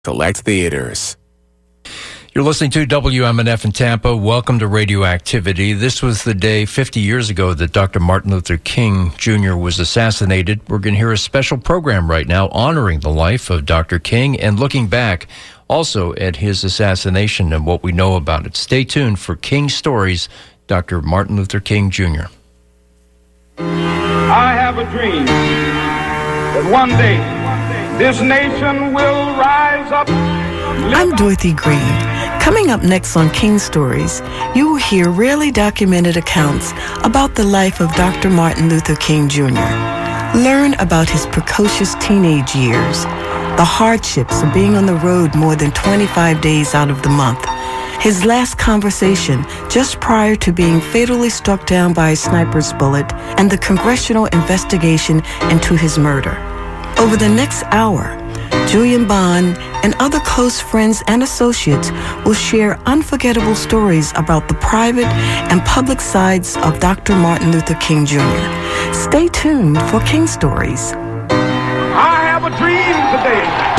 select theaters. You're listening to WMNF in Tampa. Welcome to Radioactivity. This was the day 50 years ago that Dr. Martin Luther King Jr. was assassinated. We're going to hear a special program right now honoring the life of Dr. King and looking back also at his assassination and what we know about it. Stay tuned for King Stories, Dr. Martin Luther King Jr. I have a dream that one day this nation will rise up. I'm Dorothy Green. Coming up next on King Stories, you will hear rarely documented accounts about the life of Dr. Martin Luther King Jr. Learn about his precocious teenage years, the hardships of being on the road more than 25 days out of the month, his last conversation just prior to being fatally struck down by a sniper's bullet, and the congressional investigation into his murder. Over the next hour, Julian Bond and other close friends and associates will share unforgettable stories about the private and public sides of Dr. Martin Luther King Jr. Stay tuned for King Stories. I have a dream today.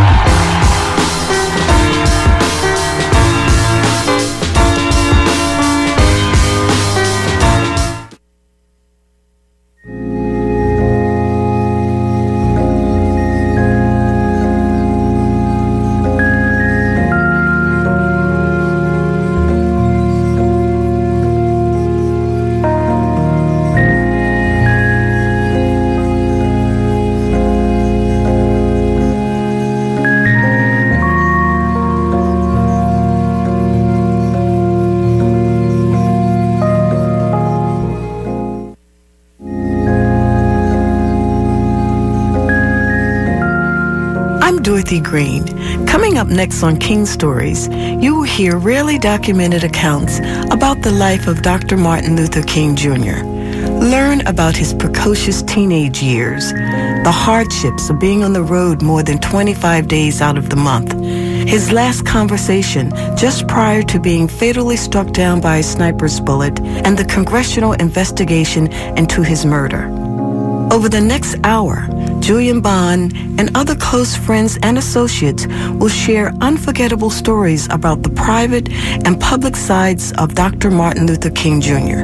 Dorothy Green. Coming up next on King Stories, you will hear rarely documented accounts about the life of Dr. Martin Luther King Jr. Learn about his precocious teenage years, the hardships of being on the road more than 25 days out of the month, his last conversation just prior to being fatally struck down by a sniper's bullet, and the congressional investigation into his murder. Over the next hour, Julian Bond and other close friends and associates will share unforgettable stories about the private and public sides of Dr. Martin Luther King Jr.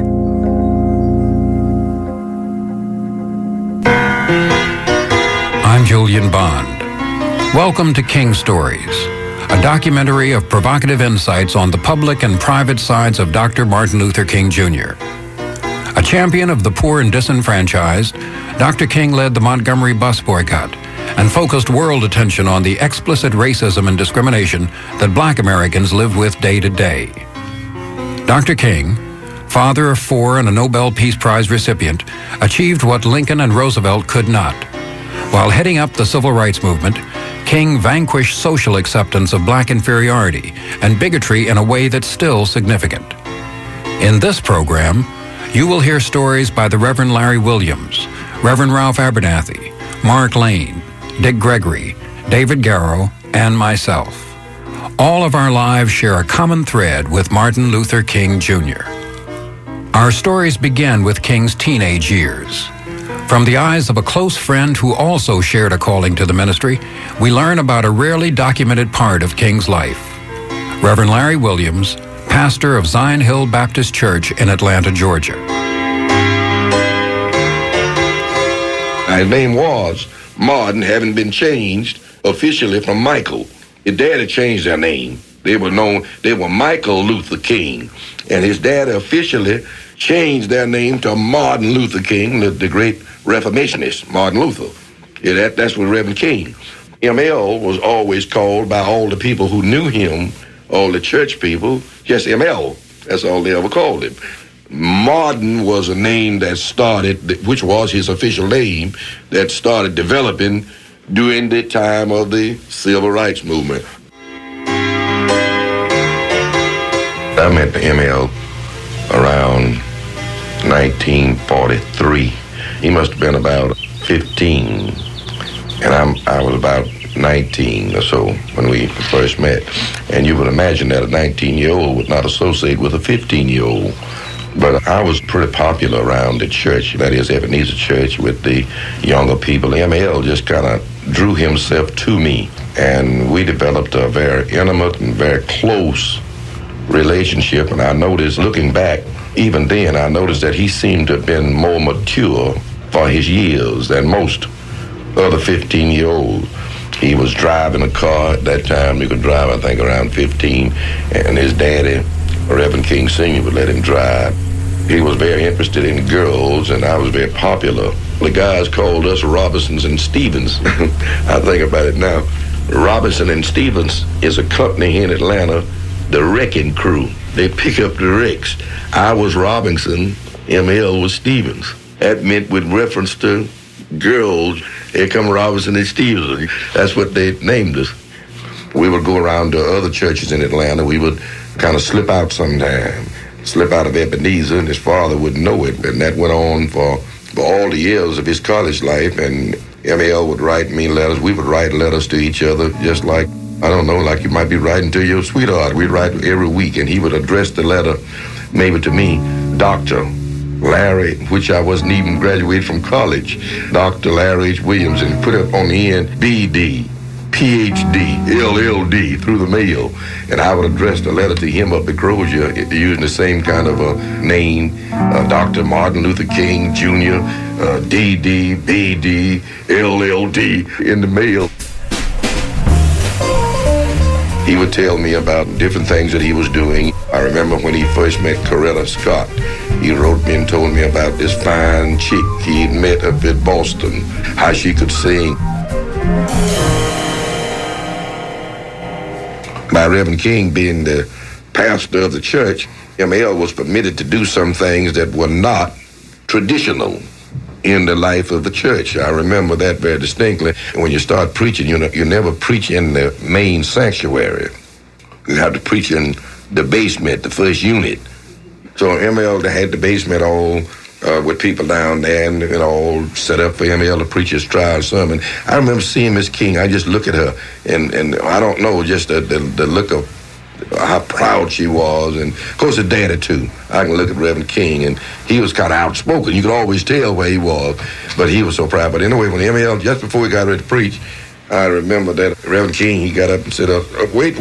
I'm Julian Bond. Welcome to King Stories, a documentary of provocative insights on the public and private sides of Dr. Martin Luther King Jr. A champion of the poor and disenfranchised, Dr. King led the Montgomery bus boycott and focused world attention on the explicit racism and discrimination that Black Americans live with day to day. Dr. King, father of four and a Nobel Peace Prize recipient, achieved what Lincoln and Roosevelt could not. While heading up the civil rights movement, King vanquished social acceptance of Black inferiority and bigotry in a way that's still significant. In this program, you will hear stories by the Reverend Larry Williams, Reverend Ralph Abernathy, Mark Lane, Dick Gregory, David Garrow, and myself. All of our lives share a common thread with Martin Luther King Jr. Our stories begin with King's teenage years. From the eyes of a close friend who also shared a calling to the ministry, we learn about a rarely documented part of King's life. Reverend Larry Williams, pastor of Zion Hill Baptist Church in Atlanta, Georgia. His name was Martin, having been changed officially from Michael. His daddy changed their name. They were Michael Luther King, and his daddy officially changed their name to Martin Luther King, the great Reformationist, Martin Luther. Yeah, that's what Reverend King. ML was always called by all the people who knew him, all the church people, just ML. That's all they ever called him. Martin was a name that started, which was his official name, that started developing during the time of the Civil Rights Movement. I met the ML around 1943. He must have been about 15, and I was about 19 or so when we first met. And you would imagine that a 19-year-old would not associate with a 15-year-old. But I was pretty popular around the church, that is Ebenezer Church, with the younger people. ML just kind of drew himself to me. and we developed a very intimate and very close relationship. And I noticed, looking back, even then, I noticed that he seemed to have been more mature for his years than most other 15-year-olds. He was driving a car at that time. He could drive, I think, around 15, and his daddy, Reverend King Sr., would let him drive. He was very interested in girls, and I was very popular. The guys called us Robinsons and Stevens. I think about it now. Robinson and Stevens is a company here in Atlanta, the Wrecking Crew. They pick up the wrecks. I was Robinson, ML was Stevens. That meant with reference to girls, here come Robinson and Stevens. That's what they named us. We would go around to other churches in Atlanta. We would kind of slip out sometime, slip out of Ebenezer, and his father would know it. And that went on for all the years of his college life. And ML would write me letters. We would write letters to each other, just like, I don't know, like you might be writing to your sweetheart. We'd write every week, and he would address the letter maybe to me, Dr. Larry, which I wasn't even graduated from college, Dr. Larry H. Williams, and put it on the end, BD, PhD, LLD, through the mail. And I would address the letter to him up at Crozier using the same kind of a name, Dr. Martin Luther King Jr., DD, BD, LLD, in the mail. He would tell me about different things that he was doing. I remember when he first met Coretta Scott, he wrote me and told me about this fine chick he had met up at Boston, how she could sing. By Reverend King being the pastor of the church, ML was permitted to do some things that were not traditional in the life of the church. I remember that very distinctly. When you start preaching, you never preach in the main sanctuary. You have to preach in the basement, the first unit. So ML had the basement all with people down there, and all set up for ML to preach his trial sermon. I remember seeing Miss King. I just look at her, and I don't know, just the look of how proud she was, and of course her daddy too. I can look at Reverend King, and he was kind of outspoken. You could always tell where he was, but he was so proud. But anyway, when ML, just before we got ready to preach, I remember that Reverend King, he got up and said, wait.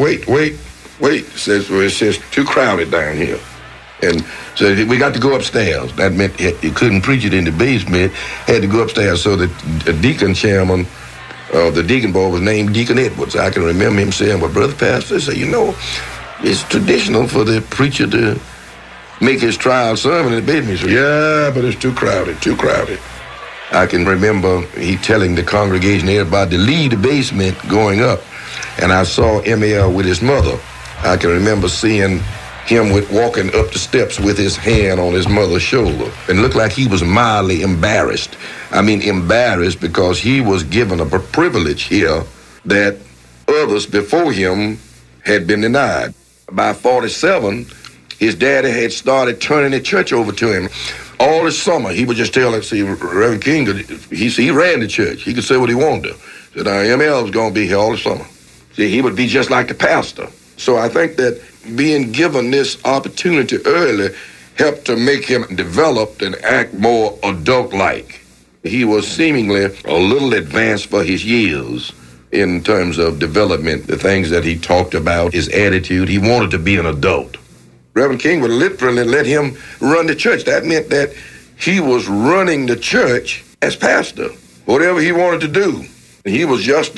Says, well, it's just too crowded down here. And so we got to go upstairs. That meant you couldn't preach it in the basement, had to go upstairs. So the deacon chairman, the deacon boy was named Deacon Edwards. I can remember him saying, well, Brother Pastor, say, it's traditional for the preacher to make his trial sermon in the basement. Said, yeah, but it's too crowded. I can remember he telling the congregation, everybody, to leave the basement going up. And I saw ML with his mother. I can remember seeing him walking up the steps with his hand on his mother's shoulder. And looked like he was mildly embarrassed. I mean, embarrassed because he was given a privilege here that others before him had been denied. By 47, his daddy had started turning the church over to him. All this summer, he would just tell us, see, Reverend King, he ran the church. He could say what he wanted to. Said, ML was going to be here all the summer. See, he would be just like the pastor. So I think that being given this opportunity early helped to make him develop and act more adult-like. He was seemingly a little advanced for his years in terms of development, the things that he talked about, his attitude. He wanted to be an adult. Reverend King would literally let him run the church. That meant that he was running the church as pastor, whatever he wanted to do. He was just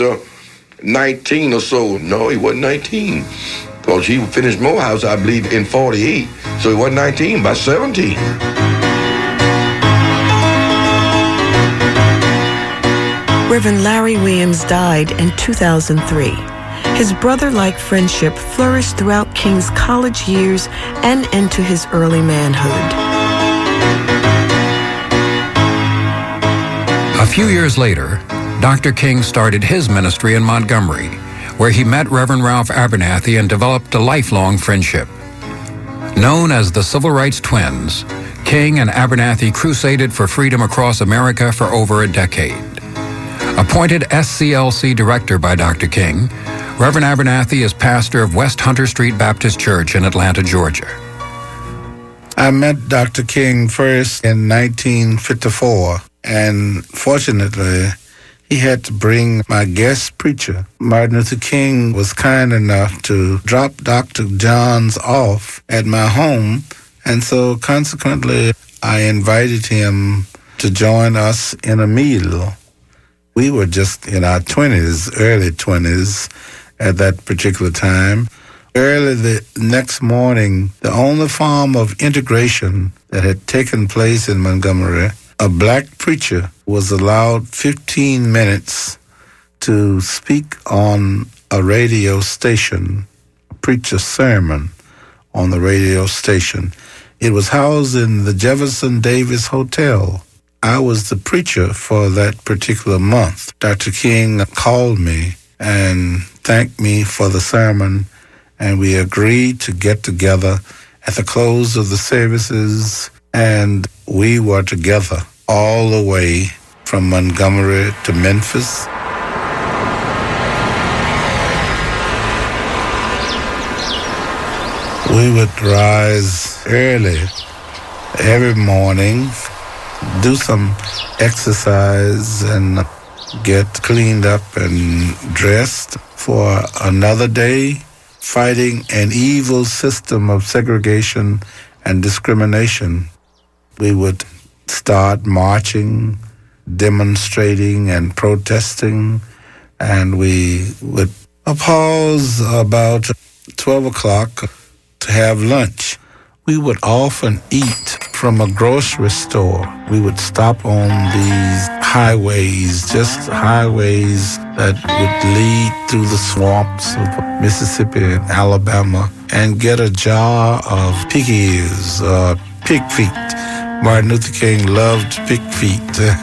19 or so. No, he wasn't 19. Because he finished Morehouse, I believe, in 48. So he wasn't 19, by 17. Reverend Larry Williams died in 2003. His brother-like friendship flourished throughout King's college years and into his early manhood. A few years later, Dr. King started his ministry in Montgomery, where he met Reverend Ralph Abernathy and developed a lifelong friendship. Known as the Civil Rights Twins, King and Abernathy crusaded for freedom across America for over a decade. Appointed SCLC director by Dr. King, Reverend Abernathy is pastor of West Hunter Street Baptist Church in Atlanta, Georgia. I met Dr. King first in 1954, and fortunately, he had to bring my guest preacher. Martin Luther King was kind enough to drop Dr. Johns off at my home, and so consequently I invited him to join us in a meal. We were just in our 20s, early 20s at that particular time. Early the next morning, the only form of integration that had taken place in Montgomery, a black preacher was allowed 15 minutes to speak on a radio station, preach a sermon on the radio station. It was housed in the Jefferson Davis Hotel. I was the preacher for that particular month. Dr. King called me and thanked me for the sermon, and we agreed to get together at the close of the services, and we were together all the way from Montgomery to Memphis. We would rise early every morning, do some exercise, and get cleaned up and dressed for another day, fighting an evil system of segregation and discrimination. We would start marching, demonstrating, and protesting, and we would pause about 12 o'clock to have lunch. We would often eat from a grocery store. We would stop on these highways, just highways that would lead through the swamps of Mississippi and Alabama, and get a jar of pig ears, pig feet. Martin Luther King loved pig feet.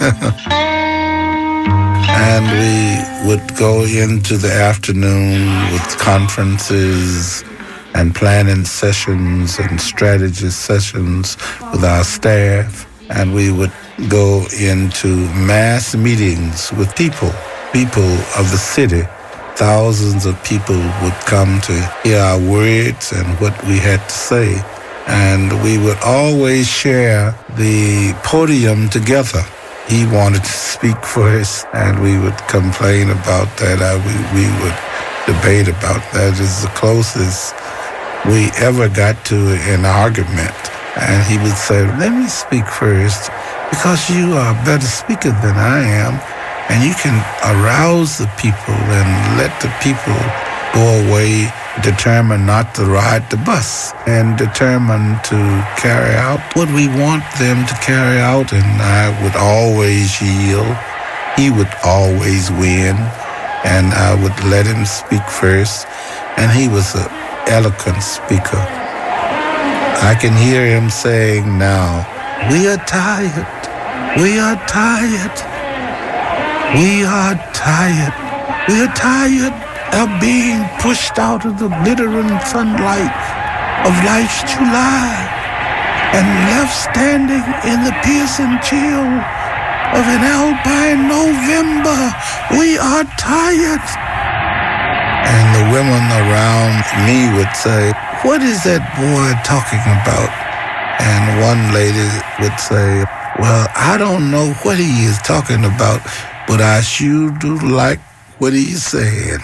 And we would go into the afternoon with conferences and planning sessions and strategy sessions with our staff. And we would go into mass meetings with people of the city. Thousands of people would come to hear our words and what we had to say. And we would always share the podium together. He wanted to speak first, and we would complain about that. We would debate about that. It's the closest we ever got to an argument. And he would say, let me speak first, because you are a better speaker than I am, and you can arouse the people and let the people go away, determined not to ride the bus, and determined to carry out what we want them to carry out. And I would always yield. He would always win, and I would let him speak first. And he was an eloquent speaker. I can hear him saying now, we are tired. We are tired. We are tired. We are tired of being pushed out of the glittering sunlight of life's July and left standing in the piercing chill of an alpine November. We are tired. And the women around me would say, what is that boy talking about? And one lady would say, well, I don't know what he is talking about, but I sure do like what he's saying.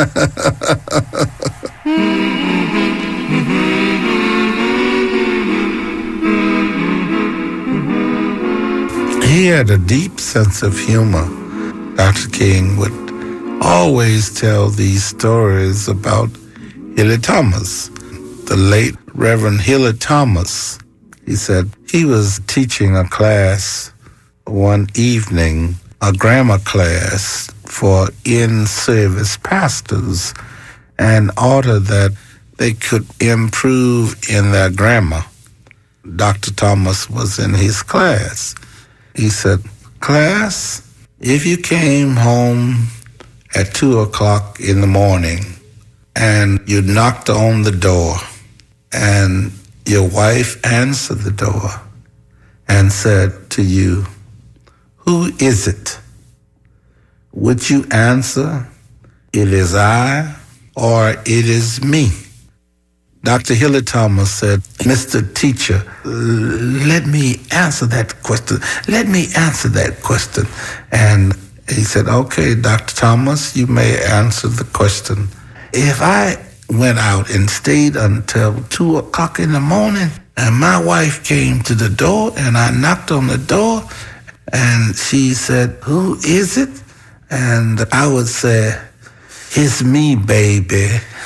He had a deep sense of humor. Dr. King would always tell these stories about Hillie Thomas, the late Reverend Hillie Thomas. He said he was teaching a class one evening, a grammar class for in-service pastors, in order that they could improve in their grammar. Dr. Thomas was in his class. He said, class, if you came home at 2 o'clock in the morning and you knocked on the door and your wife answered the door and said to you, who is it? Would you answer, it is I or it is me? Dr. Hillie Thomas said, Mr. Teacher, let me answer that question. Let me answer that question. And He said, okay, Dr. Thomas, you may answer the question. If I went out and stayed until 2 o'clock in the morning, and my wife came to the door, and I knocked on the door, and she said, who is it? And I would say, it's me, baby.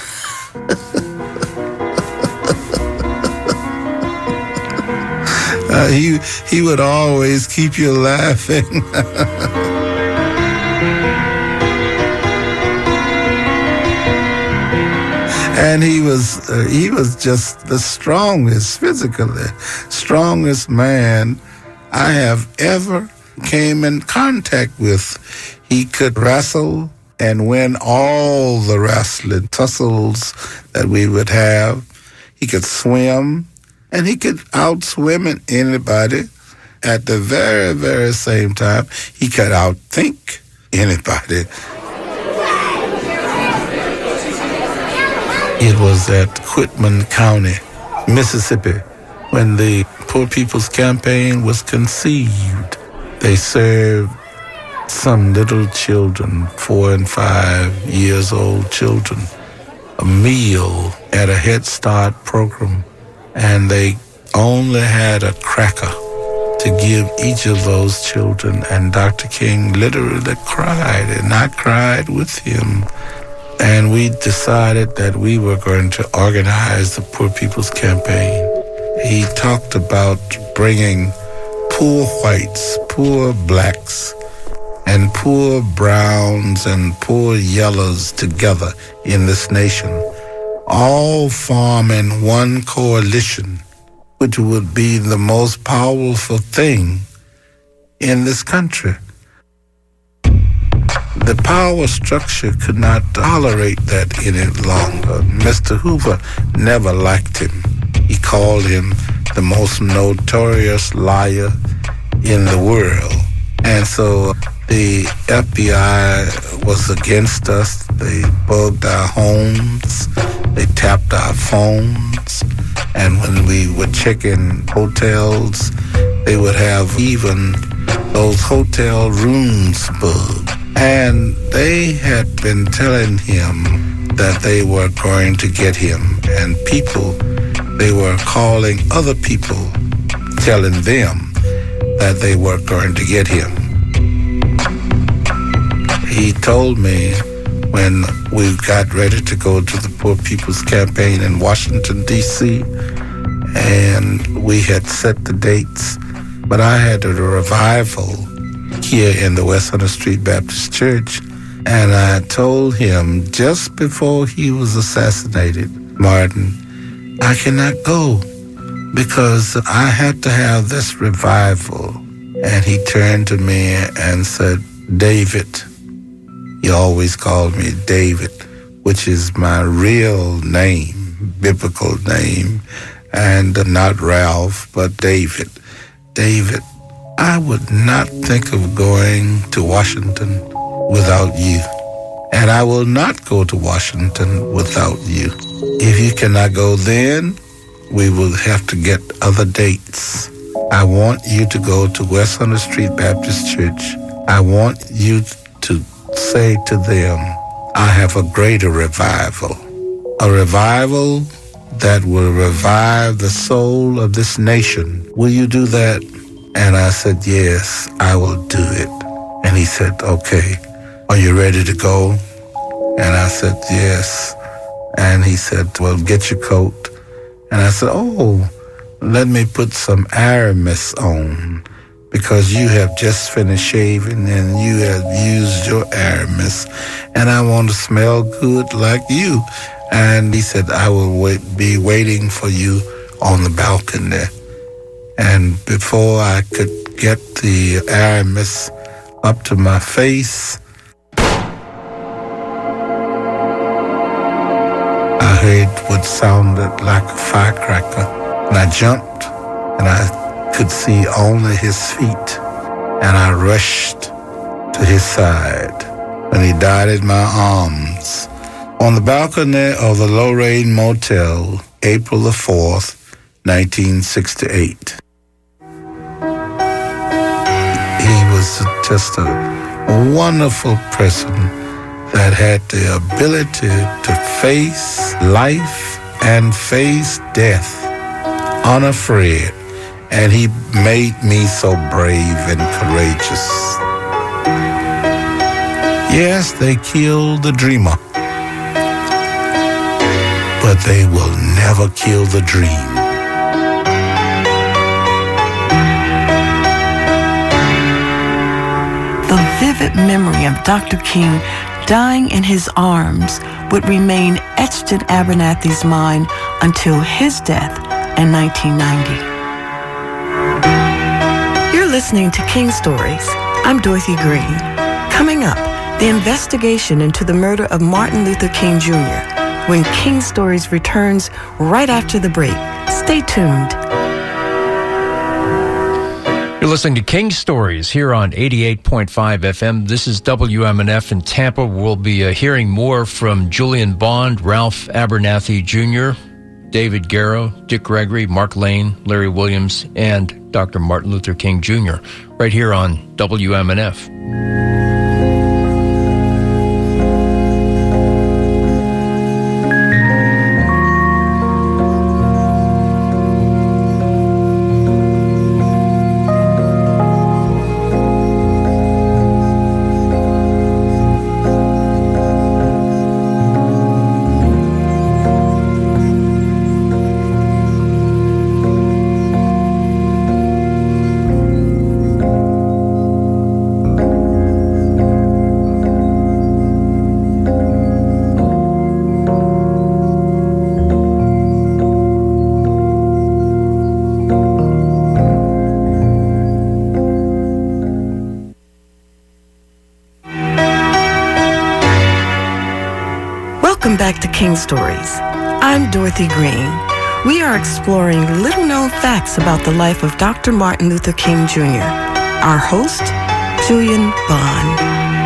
He would always keep you laughing. And he was just the strongest, physically strongest man I have ever came in contact with. He could wrestle and win all the wrestling tussles that we would have. He could swim, and he could outswim anybody. At the very, very same time, he could outthink anybody. It was at Quitman County, Mississippi, when the Poor People's Campaign was conceived. They served some little children, 4 and 5 years old children, a meal at a Head Start program, and they only had a cracker to give each of those children, and Dr. King literally cried, and I cried with him. And we decided that we were going to organize the Poor People's Campaign. He talked about bringing poor whites, poor blacks, and poor browns and poor yellows together in this nation, all forming one coalition, which would be the most powerful thing in this country. The power structure could not tolerate that any longer. Mr. Hoover never liked him. He called him the most notorious liar in the world. And so the FBI was against us. They bugged our homes. They tapped our phones. And when we would check in hotels, they would have even those hotel rooms bugged. And they had been telling him that they were going to get him. And people, they were calling other people, telling them that they were going to get him. He told me when we got ready to go to the Poor People's Campaign in Washington, D.C., and we had set the dates, but I had a revival here in the West 100th Street Baptist Church, and I told him just before he was assassinated, Martin, I cannot go because I had to have this revival. And he turned to me and said, David, he always called me David, which is my real name, biblical name, and not Ralph, but David. David, I would not think of going to Washington without you. And I will not go to Washington without you. If you cannot go then, we will have to get other dates. I want you to go to West 100th Street Baptist Church. I want you to say to them, I have a greater revival. A revival that will revive the soul of this nation. Will you do that? And I said, yes, I will do it. And he said, okay, are you ready to go? And I said, yes. And he said, well, get your coat. And I said, oh, let me put some Aramis on because you have just finished shaving and you have used your Aramis and I want to smell good like you. And he said, I will be waiting for you on the balcony. And before I could get the Aramis up to my face, I heard what sounded like a firecracker. And I jumped, and I could see only his feet. And I rushed to his side, and he died in my arms. On the balcony of the Lorraine Motel, April the 4th, 1968. He was just a wonderful person that had the ability to face life and face death unafraid. And he made me so brave and courageous. Yes, they killed the dreamer, but they will never kill the dream. The vivid memory of Dr. King dying in his arms would remain etched in Abernathy's mind until his death in 1990. You're listening to King Stories. I'm Dorothy Green. Coming up, the investigation into the murder of Martin Luther King Jr. when King Stories returns right after the break. Stay tuned. You're listening to King Stories here on 88.5 FM. This is WMNF in Tampa. We'll be hearing more from Julian Bond, Ralph Abernathy Jr., David Garrow, Dick Gregory, Mark Lane, Larry Williams, and Dr. Martin Luther King Jr. right here on WMNF. Welcome back to King Stories. I'm Dorothy Green. We are exploring little-known facts about the life of Dr. Martin Luther King Jr. Our host, Julian Bond.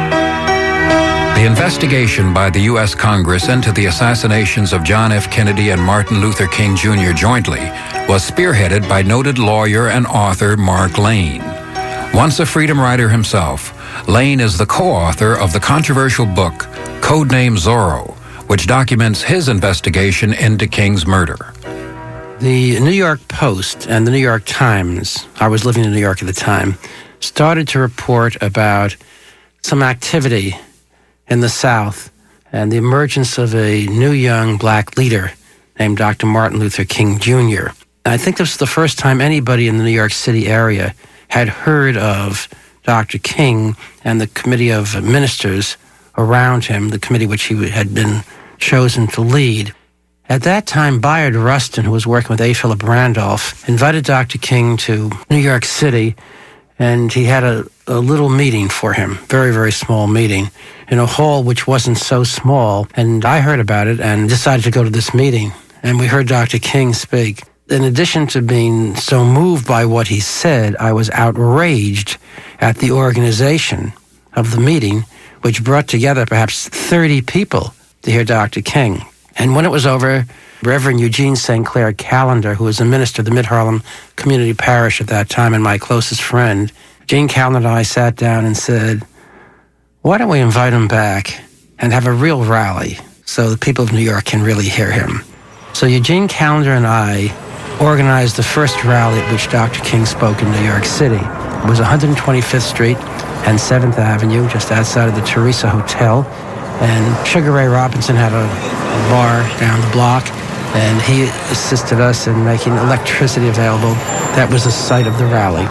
The investigation by the U.S. Congress into the assassinations of John F. Kennedy and Martin Luther King Jr. jointly was spearheaded by noted lawyer and author Mark Lane. Once a freedom rider himself, Lane is the co-author of the controversial book Codename Zorro, which documents his investigation into King's murder. The New York Post and the New York Times, I was living in New York at the time, started to report about some activity in the South and the emergence of a new young black leader named Dr. Martin Luther King Jr. I think this was the first time anybody in the New York City area had heard of Dr. King and the committee of ministers around him, the committee which he had been chosen to lead. At that time, Bayard Rustin, who was working with A. Philip Randolph, invited Dr. King to New York City, and he had a little meeting for him, very, very small meeting, in a hall which wasn't so small. And I heard about it and decided to go to this meeting. And we heard Dr. King speak. In addition to being so moved by what he said, I was outraged at the organization of the meeting, which brought together perhaps 30 people to hear Dr. King. And when it was over, Reverend Eugene St. Clair Callender, who was a minister of the Mid-Harlem Community Parish at that time and my closest friend, Gene Callender and I sat down and said, why don't we invite him back and have a real rally so the people of New York can really hear him? So Eugene Callender and I organized the first rally at which Dr. King spoke in New York City. It was 125th Street and 7th Avenue, just outside of the Teresa Hotel. And Sugar Ray Robinson had a bar down the block, and he assisted us in making electricity available. That was the site of the rally.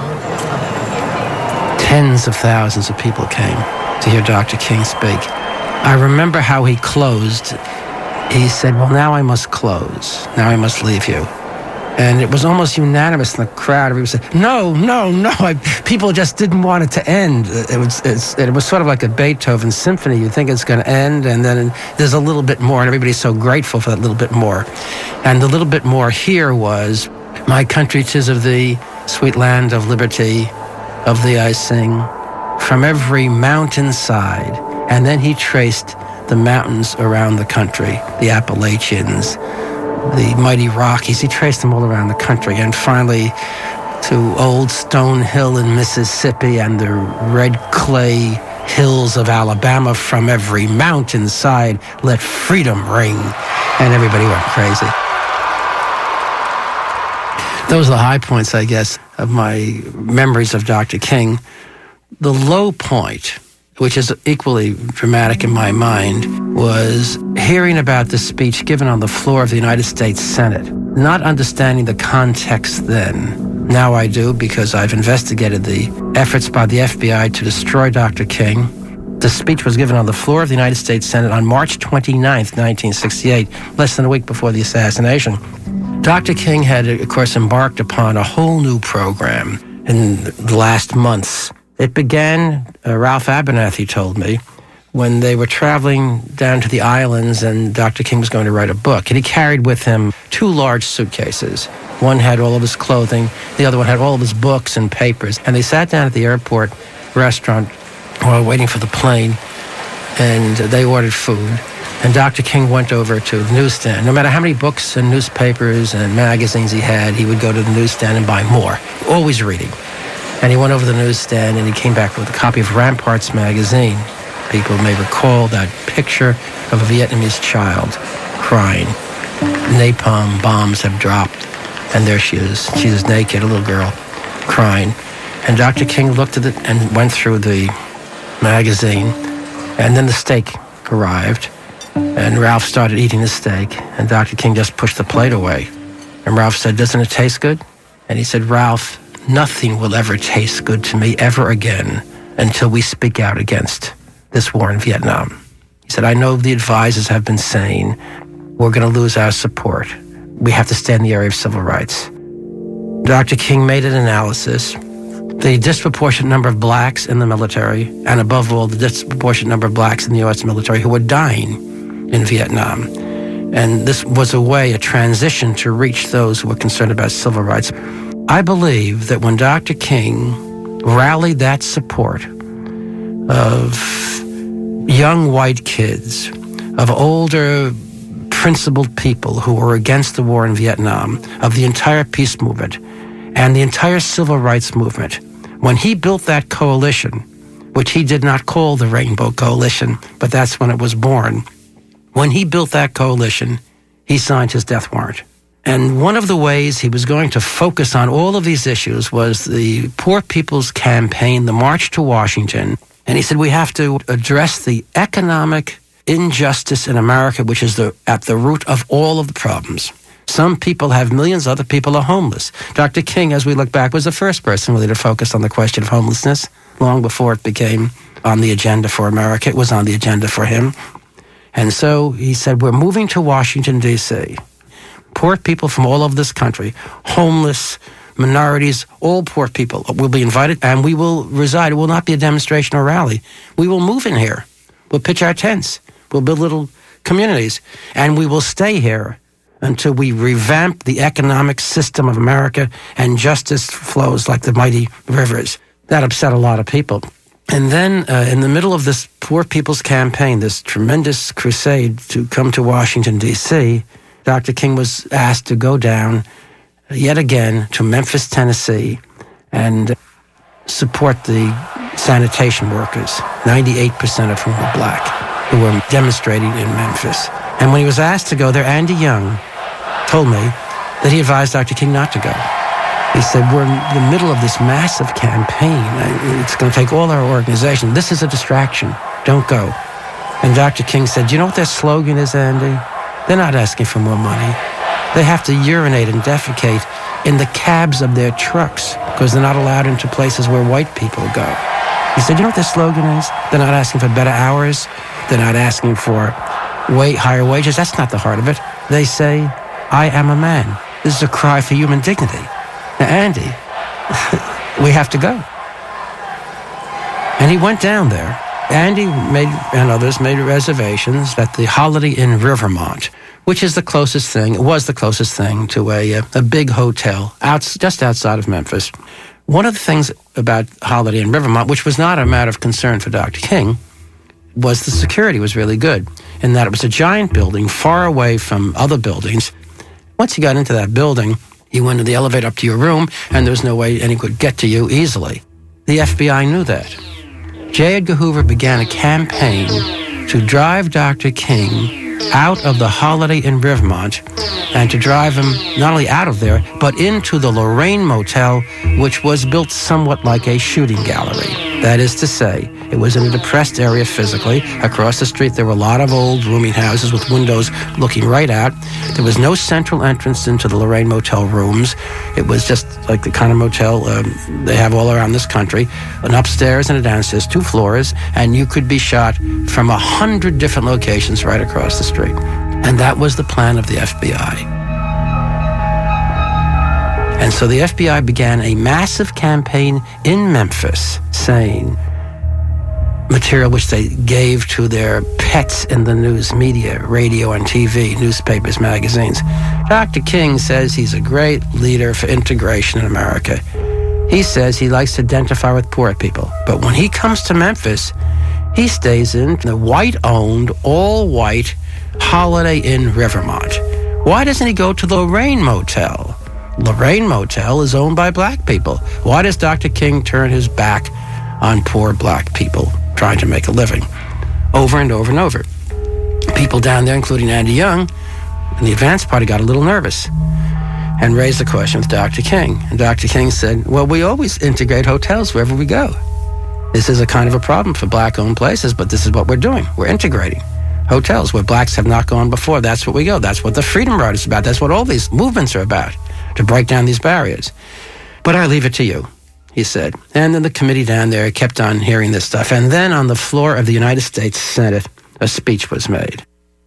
Tens of thousands of people came to hear Dr. King speak. I remember how he closed. He said, well, now I must close. Now I must leave you. And it was almost unanimous in the crowd. Everybody said, no. People just didn't want it to end. It was sort of like a Beethoven symphony. You think it's going to end, and then there's a little bit more, and everybody's so grateful for that little bit more. And the little bit more here was, my country 'tis of thee, sweet land of liberty, of thee I sing, from every mountainside. And then he traced the mountains around the country, the Appalachians, the mighty Rockies. He traced them all around the country, and finally to Old Stone Hill in Mississippi and the red clay hills of Alabama, from every mountainside, let freedom ring. And everybody went crazy. Those are the high points, I guess, of my memories of Dr. King. The low point, which is equally dramatic in my mind, was hearing about the speech given on the floor of the United States Senate, not understanding the context then. Now I do, because I've investigated the efforts by the FBI to destroy Dr. King. The speech was given on the floor of the United States Senate on March 29th, 1968, less than a week before the assassination. Dr. King had, of course, embarked upon a whole new program in the last months. It began, Ralph Abernathy told me, when they were traveling down to the islands and Dr. King was going to write a book. And he carried with him 2 large suitcases. One had all of his clothing, the other one had all of his books and papers. And they sat down at the airport restaurant while waiting for the plane, and they ordered food. And Dr. King went over to the newsstand. No matter how many books and newspapers and magazines he had, he would go to the newsstand and buy more, always reading. And he went over to the newsstand and he came back with a copy of Ramparts magazine. People may recall that picture of a Vietnamese child crying. Napalm bombs have dropped, and there she is. She is naked, a little girl, crying. And Dr. King looked at it and went through the magazine, and then the steak arrived. And Ralph started eating the steak, and Dr. King just pushed the plate away. And Ralph said, "Doesn't it taste good?" And he said, "Ralph, nothing will ever taste good to me ever again until we speak out against this war in Vietnam." He said, "I know the advisors have been saying we're going to lose our support. We have to stay in the area of civil rights." Dr. King made an analysis. The disproportionate number of blacks in the military, and above all, the disproportionate number of blacks in the U.S. military who were dying in Vietnam. And this was a transition to reach those who were concerned about civil rights. I believe that when Dr. King rallied that support of young white kids, of older principled people who were against the war in Vietnam, of the entire peace movement, and the entire civil rights movement, when he built that coalition, which he did not call the Rainbow Coalition, but that's when it was born, when he built that coalition, he signed his death warrant. And one of the ways he was going to focus on all of these issues was the Poor People's Campaign, the March to Washington. And he said, we have to address the economic injustice in America, which is at the root of all of the problems. Some people have millions, other people are homeless. Dr. King, as we look back, was the first person really to focus on the question of homelessness. Long before it became on the agenda for America, it was on the agenda for him. And so he said, we're moving to Washington, D.C. Poor people from all over this country, homeless, minorities, all poor people will be invited, and we will reside. It will not be a demonstration or rally. We will move in here. We'll pitch our tents. We'll build little communities, and we will stay here until we revamp the economic system of America and justice flows like the mighty rivers. That upset a lot of people. And then in the middle of this Poor People's Campaign, this tremendous crusade to come to Washington, D.C., Dr. King was asked to go down yet again to Memphis, Tennessee, and support the sanitation workers, 98% of whom were black, who were demonstrating in Memphis. And when he was asked to go there, Andy Young told me that he advised Dr. King not to go. He said, we're in the middle of this massive campaign. It's going to take all our organization. This is a distraction. Don't go. And Dr. King said, do you know what their slogan is, Andy? They're not asking for more money. They have to urinate and defecate in the cabs of their trucks because they're not allowed into places where white people go. He said, you know what their slogan is? They're not asking for better hours. They're not asking for higher wages. That's not the heart of it. They say, I am a man. This is a cry for human dignity. Now, Andy, we have to go. And he went down there. Andy and others made reservations at the Holiday Inn Rivermont, which is the closest thing, it was the closest thing to a big hotel just outside of Memphis. One of the things about Holiday Inn Rivermont, which was not a matter of concern for Dr. King, was the security was really good, in that it was a giant building far away from other buildings. Once you got into that building, you went in the elevator up to your room, and there was no way anyone could get to you easily. The FBI knew that. J. Edgar Hoover began a campaign to drive Dr. King out of the Holiday in Rivermont and to drive him not only out of there, but into the Lorraine Motel, which was built somewhat like a shooting gallery. That is to say, it was in a depressed area physically. Across the street, there were a lot of old rooming houses with windows looking right out. There was no central entrance into the Lorraine Motel rooms. It was just like the kind of motel they have all around this country. An upstairs and a downstairs, 2 floors, and you could be shot from 100 different locations right across the street. And that was the plan of the FBI. And so the FBI began a massive campaign in Memphis saying material which they gave to their pets in the news media, radio and TV, newspapers, magazines. Dr. King says he's a great leader for integration in America. He says he likes to identify with poor people. But when he comes to Memphis, he stays in the white-owned, all-white Holiday Inn Rivermont. Why doesn't he go to the Lorraine Motel? Lorraine Motel is owned by black people. Why does Dr. King turn his back on poor black people trying to make a living? Over and over and over. People down there, including Andy Young, in the advance party got a little nervous and raised the question with Dr. King. And Dr. King said, well, we always integrate hotels wherever we go. This is a kind of a problem for black-owned places, but this is what we're doing. We're integrating hotels where blacks have not gone before. That's what we go. That's what the Freedom Ride is about. That's what all these movements are about, to break down these barriers. But I leave it to you, he said. And then the committee down there kept on hearing this stuff. And then on the floor of the United States Senate, a speech was made.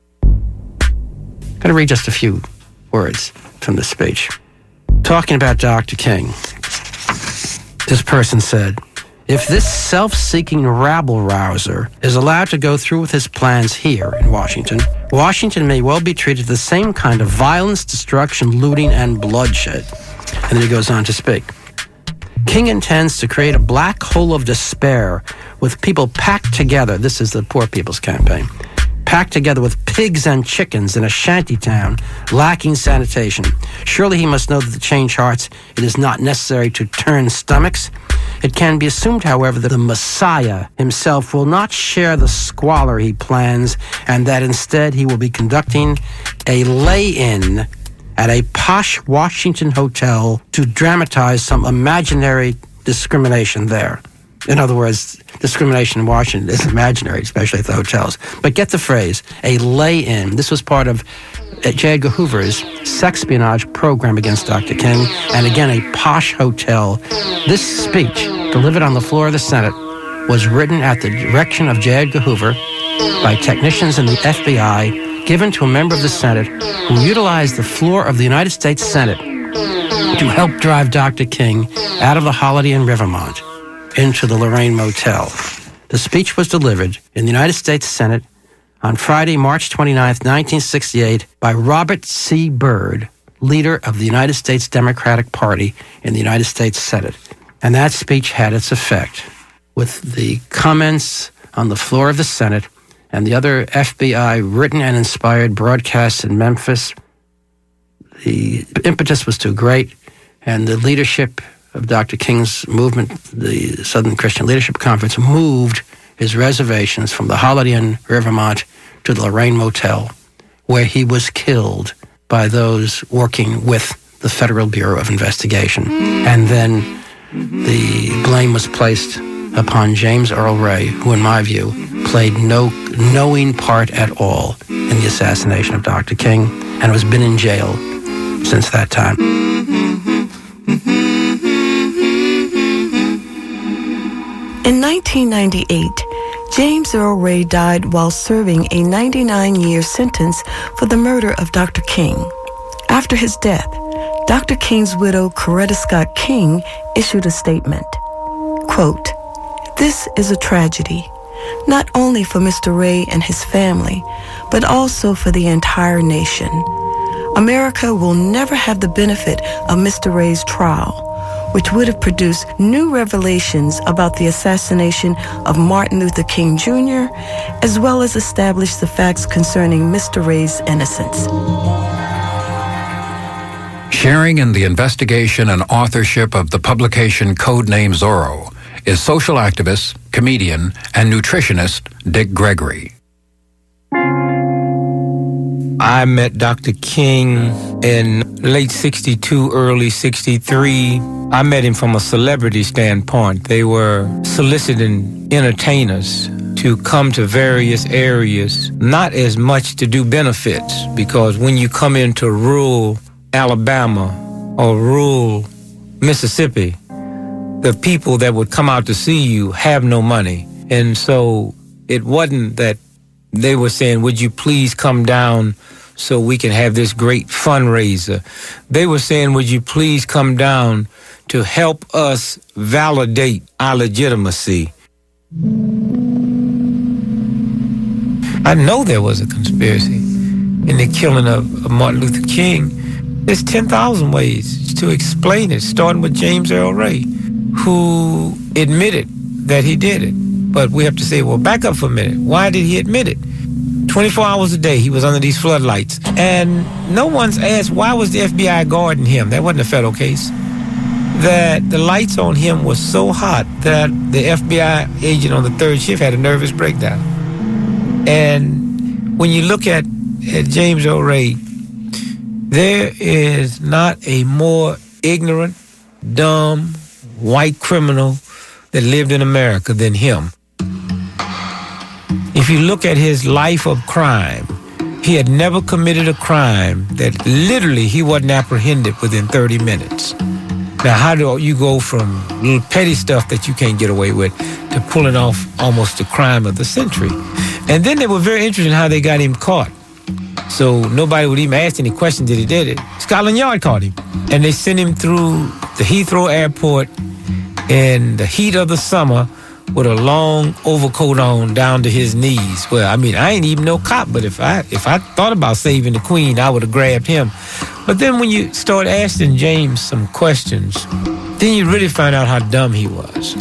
I'm going to read just a few words from the speech. Talking about Dr. King, this person said, if this self-seeking rabble-rouser is allowed to go through with his plans here in Washington, Washington may well be treated the same kind of violence, destruction, looting, and bloodshed. And then he goes on to speak. King intends to create a black hole of despair with people packed together. This is the Poor People's Campaign. Packed together with pigs and chickens in a shanty town, lacking sanitation. Surely he must know that to change hearts, it is not necessary to turn stomachs. It can be assumed, however, that the Messiah himself will not share the squalor he plans, and that instead he will be conducting a lay-in at a posh Washington hotel to dramatize some imaginary discrimination there. In other words, discrimination in Washington is imaginary, especially at the hotels. But get the phrase, a lay-in. This was part of J. Edgar Hoover's sexpionage program against Dr. King, and again, a posh hotel. This speech, delivered on the floor of the Senate, was written at the direction of J. Edgar Hoover by technicians in the FBI, given to a member of the Senate who utilized the floor of the United States Senate to help drive Dr. King out of the Holiday Inn Rivermont into the Lorraine Motel. The speech was delivered in the United States Senate on Friday, March 29, 1968, by Robert C. Byrd, leader of the United States Democratic Party in the United States Senate. And that speech had its effect. With the comments on the floor of the Senate and the other FBI written and inspired broadcasts in Memphis, the impetus was too great, and the leadership of Dr. King's movement, the Southern Christian Leadership Conference, moved his reservations from the Holiday Inn Rivermont to the Lorraine Motel, where he was killed by those working with the Federal Bureau of Investigation. And then the blame was placed upon James Earl Ray, who, in my view, played no knowing part at all in the assassination of Dr. King, and has been in jail since that time. In 1998, James Earl Ray died while serving a 99-year sentence for the murder of Dr. King. After his death, Dr. King's widow, Coretta Scott King, issued a statement. Quote, "This is a tragedy, not only for Mr. Ray and his family, but also for the entire nation. America will never have the benefit of Mr. Ray's trial, which would have produced new revelations about the assassination of Martin Luther King Jr., as well as establish the facts concerning Mr. Ray's innocence." Sharing in the investigation and authorship of the publication Codename Zorro is social activist comedian, and nutritionist Dick Gregory. I met Dr. King in late 62, early 63. I met him from a celebrity standpoint. They were soliciting entertainers to come to various areas, not as much to do benefits, because when you come into rural Alabama or rural Mississippi, the people that would come out to see you have no money. And so it wasn't that they were saying, would you please come down so we can have this great fundraiser? They were saying, would you please come down to help us validate our legitimacy? I know there was a conspiracy in the killing of Martin Luther King. There's 10,000 ways to explain it, starting with James Earl Ray, who admitted that he did it. But we have to say, well, back up for a minute. Why did he admit it? 24 hours a day, he was under these floodlights. And no one's asked, why was the FBI guarding him? That wasn't a federal case. That the lights on him were so hot that the FBI agent on the third shift had a nervous breakdown. And when you look at James Earl Ray, there is not a more ignorant, dumb, white criminal that lived in America than him. If you look at his life of crime, he had never committed a crime that literally he wasn't apprehended within 30 minutes. Now, how do you go from little petty stuff that you can't get away with to pulling off almost the crime of the century? And then they were very interested in how they got him caught. So nobody would even ask any questions that he did it. Scotland Yard caught him. And they sent him through the Heathrow Airport in the heat of the summer with a long overcoat on down to his knees. Well, I mean, I ain't even no cop, but if I thought about saving the Queen, I would have grabbed him. But then when you start asking James some questions, then you really find out how dumb he was.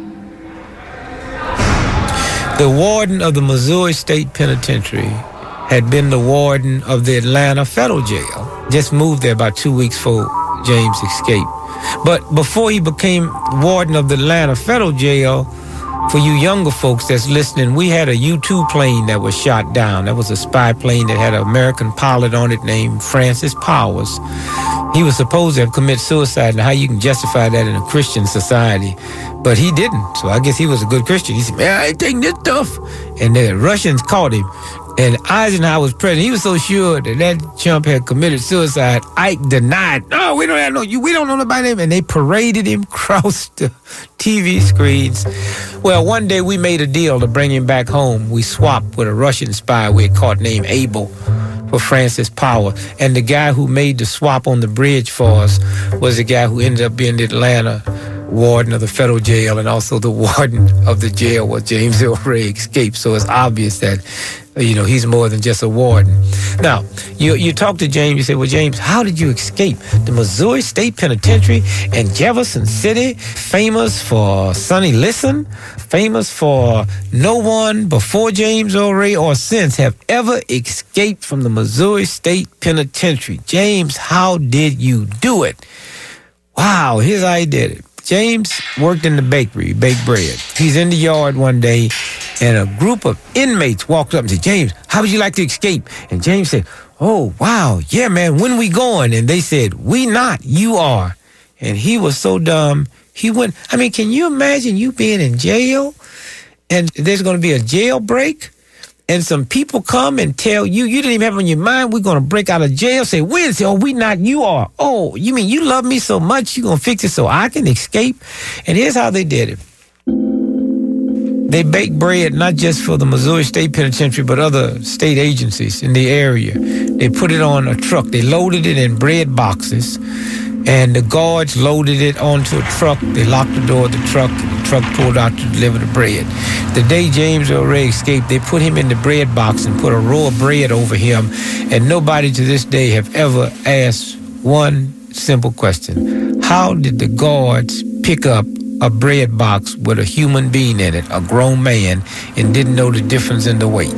The warden of the Missouri State Penitentiary had been the warden of the Atlanta Federal Jail. Just moved there about 2 weeks before James escaped. But before he became warden of the Atlanta Federal Jail, for you younger folks that's listening, we had a U-2 plane that was shot down. That was a spy plane that had an American pilot on it named Francis Powers. He was supposed to have committed suicide, and how you can justify that in a Christian society. But he didn't, so I guess he was a good Christian. He said, man, I ain't taking this stuff. And the Russians caught him. And Eisenhower was president. He was so sure that chump had committed suicide. Ike denied. No, we don't know about him. And they paraded him across the TV screens. Well, one day we made a deal to bring him back home. We swapped with a Russian spy we had caught named Abel for Francis Power. And the guy who made the swap on the bridge for us was the guy who ended up being the Atlanta warden of the federal jail, and also the warden of the jail where James Earl Ray escaped. So it's obvious that, he's more than just a warden. Now, you talk to James, you say, well, James, how did you escape the Missouri State Penitentiary in Jefferson City, famous for Sonny Liston, famous for no one before James Earl Ray or since have ever escaped from the Missouri State Penitentiary? James, how did you do it? Wow, here's how he did it. James worked in the bakery, baked bread. He's in the yard one day, and a group of inmates walked up and said, James, how would you like to escape? And James said, oh, wow, yeah, man, when we going? And they said, we not, you are. And he was so dumb, he went. I mean, can you imagine you being in jail, and there's going to be a jailbreak, and some people come and tell you, you didn't even have it on your mind, we're going to break out of jail, say, when? Say, oh, we not, you are. Oh, you mean you love me so much, you're going to fix it so I can escape? And here's how they did it. They baked bread not just for the Missouri State Penitentiary, but other state agencies in the area. They put it on a truck. They loaded it in bread boxes, and the guards loaded it onto a truck. They locked the door of the truck, and the truck pulled out to deliver the bread. The day James Earl Ray escaped, they put him in the bread box and put a row of bread over him, and nobody to this day have ever asked one simple question. How did the guards pick up a bread box with a human being in it, a grown man, and didn't know the difference in the weight?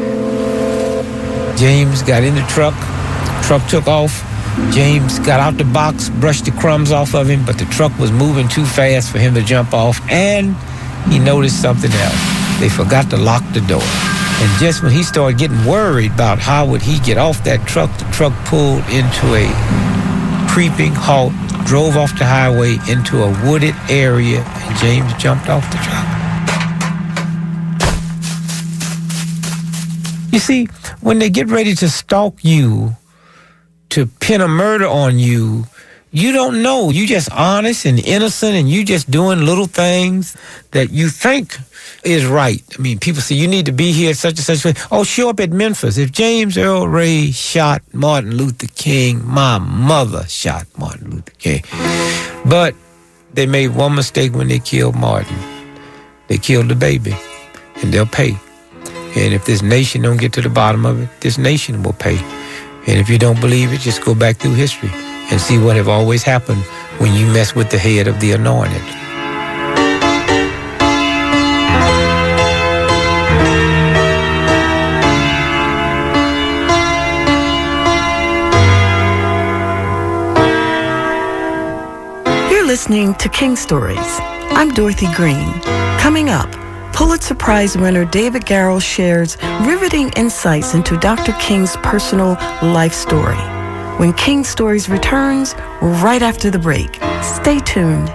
James got in the truck took off. James got out the box, brushed the crumbs off of him, but the truck was moving too fast for him to jump off, and he noticed something else. They forgot to lock the door. And just when he started getting worried about how would he get off that truck, the truck pulled into a creeping halt, drove off the highway into a wooded area, and James jumped off the truck. You see, when they get ready to stalk you, to pin a murder on you, you don't know. You just honest and innocent, and you just doing little things that you think is right. I mean, people say, you need to be here at such and such place. Oh, show up at Memphis. If James Earl Ray shot Martin Luther King, my mother shot Martin Luther King. But they made one mistake when they killed Martin. They killed the baby, and they'll pay. And if this nation don't get to the bottom of it, this nation will pay. And if you don't believe it, just go back through history and see what have always happened when you mess with the head of the anointed. You're listening to King Stories. I'm Dorothy Green. Coming up, Pulitzer Prize winner David Garrow shares riveting insights into Dr. King's personal life story. When King Stories returns right after the break. Stay tuned.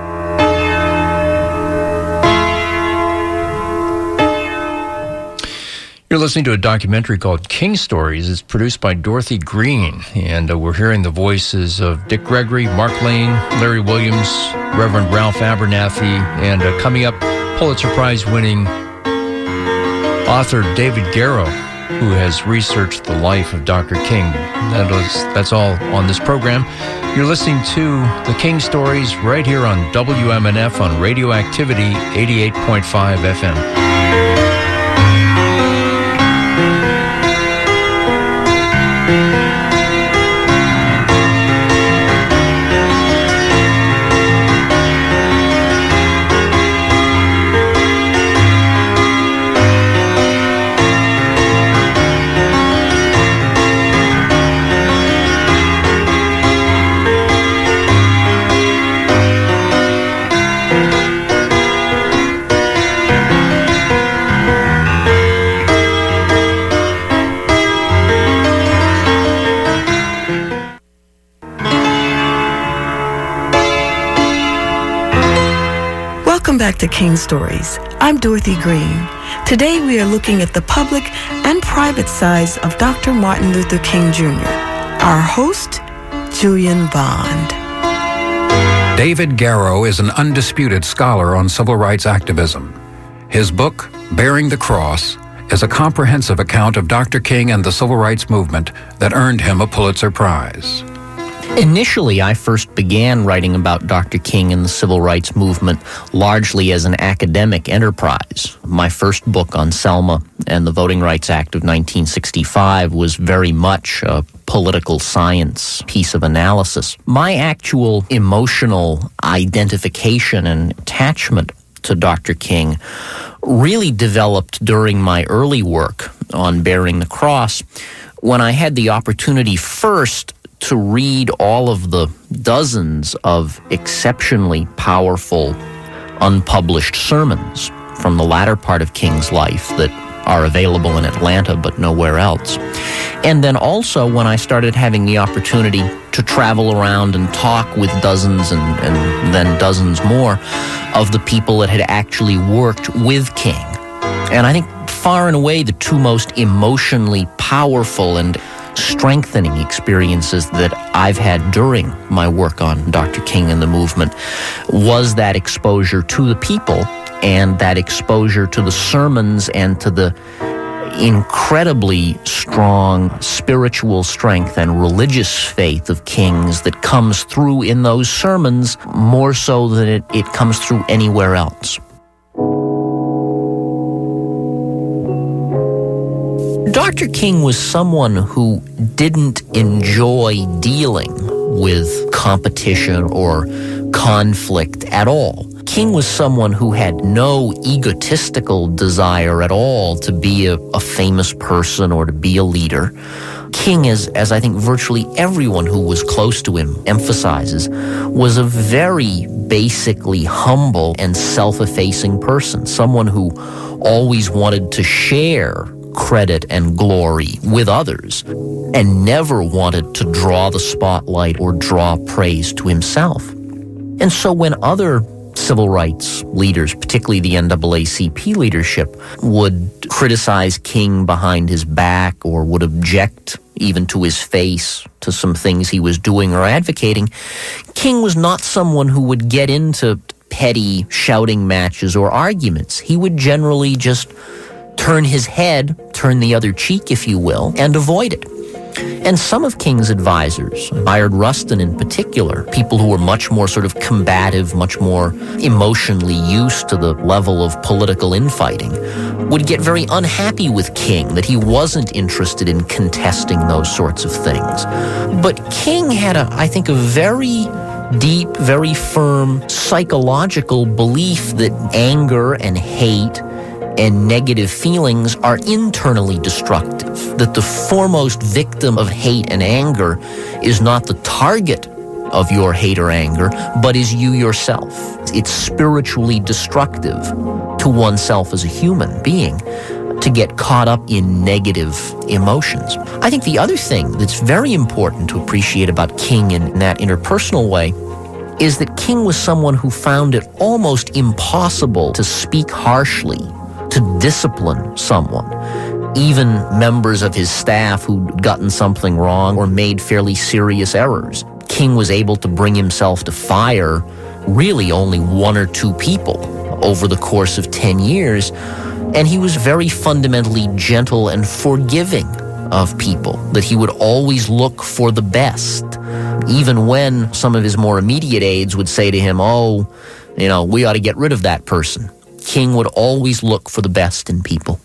You're listening to a documentary called King Stories. It's produced by Dorothy Green, and we're hearing the voices of Dick Gregory, Mark Lane, Larry Williams, Reverend Ralph Abernathy, and coming up, Pulitzer Prize winning author David Garrow, who has researched the life of Dr. King. That's all on this program. You're listening to the King Stories right here on WMNF on Radioactivity 88.5 FM. Welcome back to King Stories. I'm Dorothy Green. Today we are looking at the public and private sides of Dr. Martin Luther King Jr. Our host, Julian Bond. David Garrow is an undisputed scholar on civil rights activism. His book, Bearing the Cross, is a comprehensive account of Dr. King and the civil rights movement that earned him a Pulitzer Prize. Initially, I first began writing about Dr. King and the civil rights movement largely as an academic enterprise. My first book on Selma and the Voting Rights Act of 1965 was very much a political science piece of analysis. My actual emotional identification and attachment to Dr. King really developed during my early work on Bearing the Cross, when I had the opportunity first to read all of the dozens of exceptionally powerful, unpublished sermons from the latter part of King's life that are available in Atlanta but nowhere else. And then also when I started having the opportunity to travel around and talk with dozens and then dozens more of the people that had actually worked with King. And I think far and away the two most emotionally powerful and strengthening experiences that I've had during my work on Dr. King and the movement was that exposure to the people and that exposure to the sermons and to the incredibly strong spiritual strength and religious faith of King's that comes through in those sermons more so than it comes through anywhere else. Dr. King was someone who didn't enjoy dealing with competition or conflict at all. King was someone who had no egotistical desire at all to be a famous person or to be a leader. King, as I think virtually everyone who was close to him emphasizes, was a very basically humble and self-effacing person, someone who always wanted to share credit and glory with others and never wanted to draw the spotlight or draw praise to himself. And so when other civil rights leaders, particularly the NAACP leadership, would criticize King behind his back or would object even to his face to some things he was doing or advocating, King was not someone who would get into petty shouting matches or arguments. He would generally just turn his head, turn the other cheek, if you will, and avoid it. And some of King's advisors, Bayard Rustin in particular, people who were much more sort of combative, much more emotionally used to the level of political infighting, would get very unhappy with King, that he wasn't interested in contesting those sorts of things. But King had, I think, a very deep, very firm psychological belief that anger and hate and negative feelings are internally destructive, that the foremost victim of hate and anger is not the target of your hate or anger, but is you yourself. It's spiritually destructive to oneself as a human being to get caught up in negative emotions. I think the other thing that's very important to appreciate about King in that interpersonal way is that King was someone who found it almost impossible to speak harshly, to discipline someone. Even members of his staff who'd gotten something wrong or made fairly serious errors. King was able to bring himself to fire really only one or two people over the course of 10 years, and he was very fundamentally gentle and forgiving of people, that he would always look for the best, even when some of his more immediate aides would say to him, we ought to get rid of that person. King would always look for the best in people.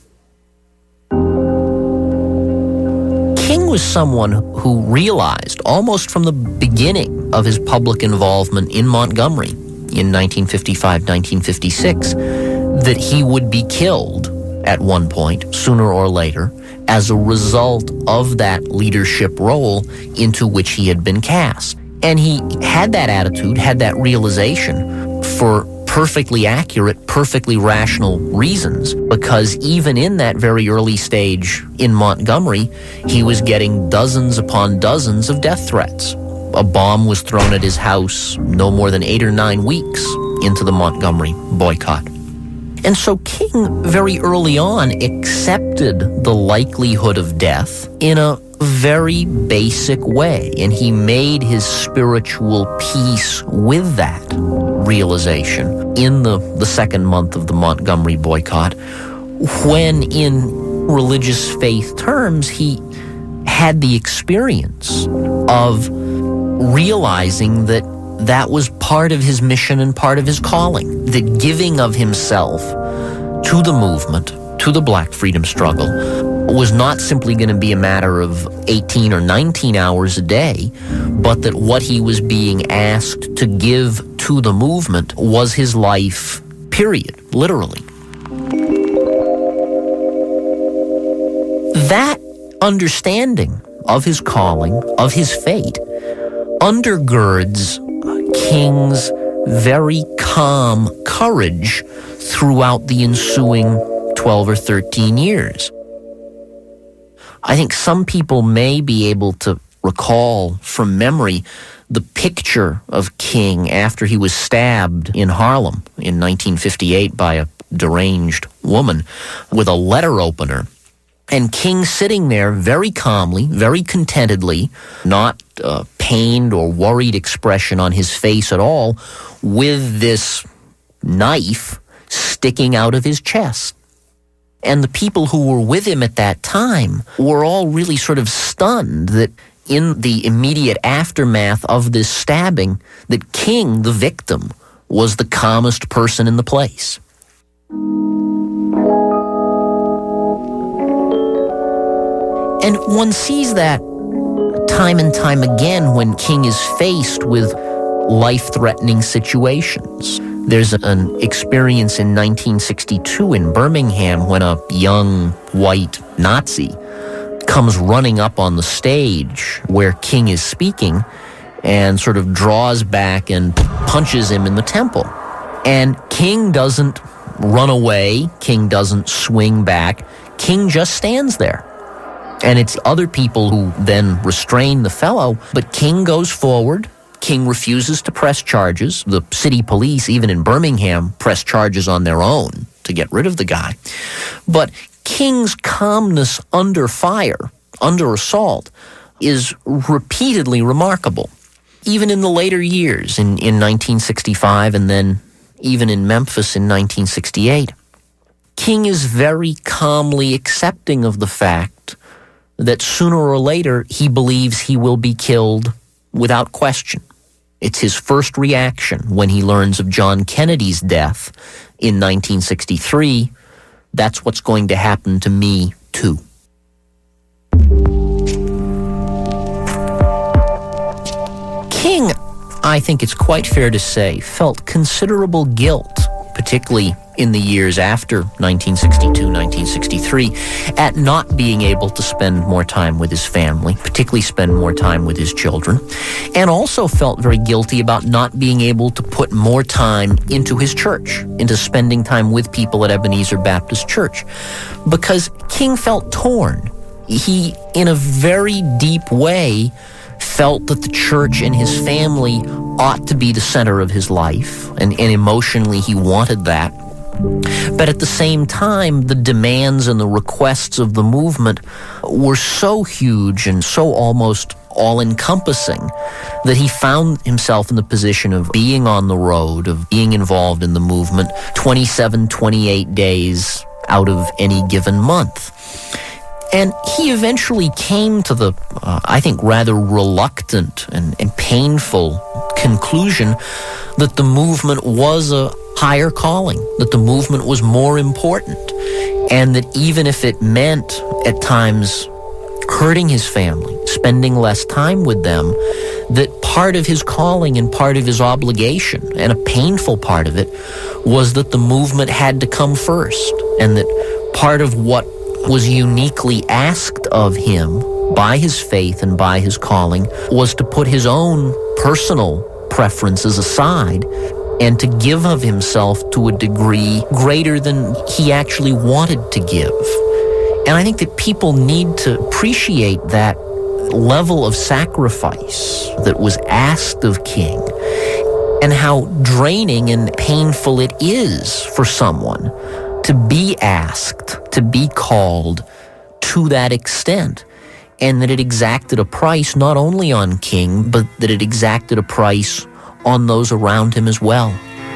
King was someone who realized almost from the beginning of his public involvement in Montgomery in 1955, 1956, that he would be killed at one point, sooner or later, as a result of that leadership role into which he had been cast. And he had that attitude, had that realization for perfectly accurate, perfectly rational reasons, because even in that very early stage in Montgomery, he was getting dozens upon dozens of death threats. A bomb was thrown at his house no more than 8 or 9 weeks into the Montgomery boycott. And so King very early on accepted the likelihood of death in a very basic way, and he made his spiritual peace with that realization in the second month of the Montgomery boycott, when in religious faith terms he had the experience of realizing that that was part of his mission and part of his calling, that giving of himself to the movement, to the Black freedom struggle, was not simply going to be a matter of 18 or 19 hours a day, but that what he was being asked to give to the movement was his life, period, literally. That understanding of his calling, of his fate, undergirds King's very calm courage throughout the ensuing 12 or 13 years. I think some people may be able to recall from memory the picture of King after he was stabbed in Harlem in 1958 by a deranged woman with a letter opener. And King sitting there very calmly, very contentedly, not pained or worried expression on his face at all, with this knife sticking out of his chest. And the people who were with him at that time were all really sort of stunned that in the immediate aftermath of this stabbing, that King, the victim, was the calmest person in the place. And one sees that time and time again when King is faced with life-threatening situations. There's an experience in 1962 in Birmingham when a young white Nazi comes running up on the stage where King is speaking and sort of draws back and punches him in the temple. And King doesn't run away. King doesn't swing back. King just stands there. And it's other people who then restrain the fellow, but King goes forward. King refuses to press charges. The city police, even in Birmingham, press charges on their own to get rid of the guy. But King's calmness under fire, under assault, is repeatedly remarkable. Even in the later years, in 1965 and then even in Memphis in 1968, King is very calmly accepting of the fact that sooner or later he believes he will be killed without question. It's his first reaction when he learns of John Kennedy's death in 1963. That's what's going to happen to me, too. King, I think it's quite fair to say, felt considerable guilt, particularly in the years after 1962, 1963, at not being able to spend more time with his family, particularly spend more time with his children, and also felt very guilty about not being able to put more time into his church, into spending time with people at Ebenezer Baptist Church, because King felt torn. He, in a very deep way, felt that the church and his family ought to be the center of his life, and emotionally he wanted that. But at the same time, the demands and the requests of the movement were so huge and so almost all-encompassing that he found himself in the position of being on the road, of being involved in the movement 27, 28 days out of any given month. And he eventually came to the, I think, rather reluctant and painful conclusion that the movement was a higher calling, that the movement was more important, and that even if it meant at times hurting his family, spending less time with them, that part of his calling and part of his obligation, and a painful part of it, was that the movement had to come first, and that part of what was uniquely asked of him by his faith and by his calling was to put his own personal preferences aside and to give of himself to a degree greater than he actually wanted to give. And I think that people need to appreciate that level of sacrifice that was asked of King and how draining and painful it is for someone to be asked, to be called to that extent, and that it exacted a price not only on King, but that it exacted a price on those around him as well.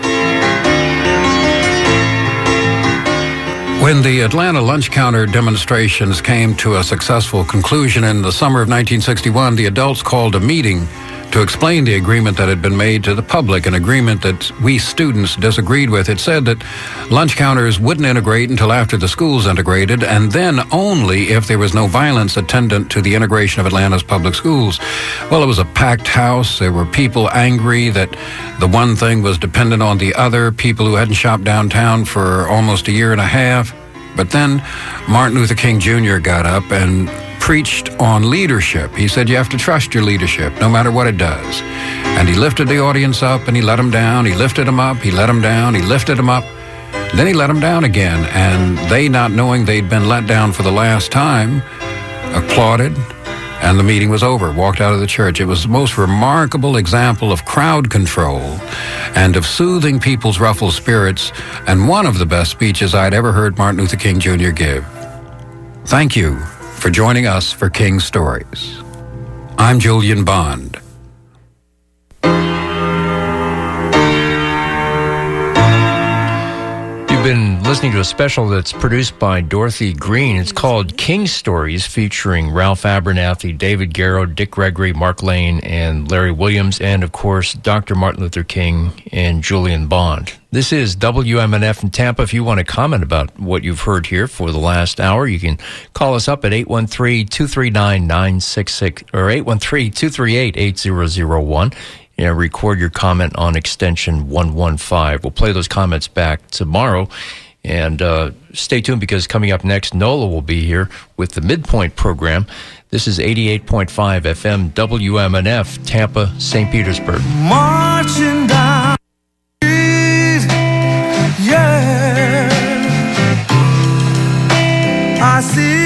When the Atlanta lunch counter demonstrations came to a successful conclusion in the summer of 1961, the adults called a meeting to explain the agreement that had been made to the public, an agreement that we students disagreed with. It said that lunch counters wouldn't integrate until after the schools integrated, and then only if there was no violence attendant to the integration of Atlanta's public schools. Well, it was a packed house. There were people angry that the one thing was dependent on the other, people who hadn't shopped downtown for almost a year and a half. But then Martin Luther King Jr. got up and preached on leadership. He said you have to trust your leadership, no matter what it does. And he lifted the audience up and he let them down. He lifted them up, he let them down, he lifted them up. Then he let them down again. And they, not knowing they'd been let down for the last time, applauded, and the meeting was over, walked out of the church. It was the most remarkable example of crowd control and of soothing people's ruffled spirits, and one of the best speeches I'd ever heard Martin Luther King Jr. give. Thank you for joining us for King Stories. I'm Julian Bond. You've been listening to a special that's produced by Dorothy Green. It's called King Stories, featuring Ralph Abernathy, David Garrow, Dick Gregory, Mark Lane, and Larry Williams, and of course, Dr. Martin Luther King and Julian Bond. This is WMNF in Tampa. If you want to comment about what you've heard here for the last hour, you can call us up at 813-239-966 or 813-238-8001. Record your comment on extension 115. We'll play those comments back tomorrow. And stay tuned, because coming up next, NOLA will be here with the Midpoint program. This is 88.5 FM WMNF, Tampa, St. Petersburg. Marching down, yeah, I see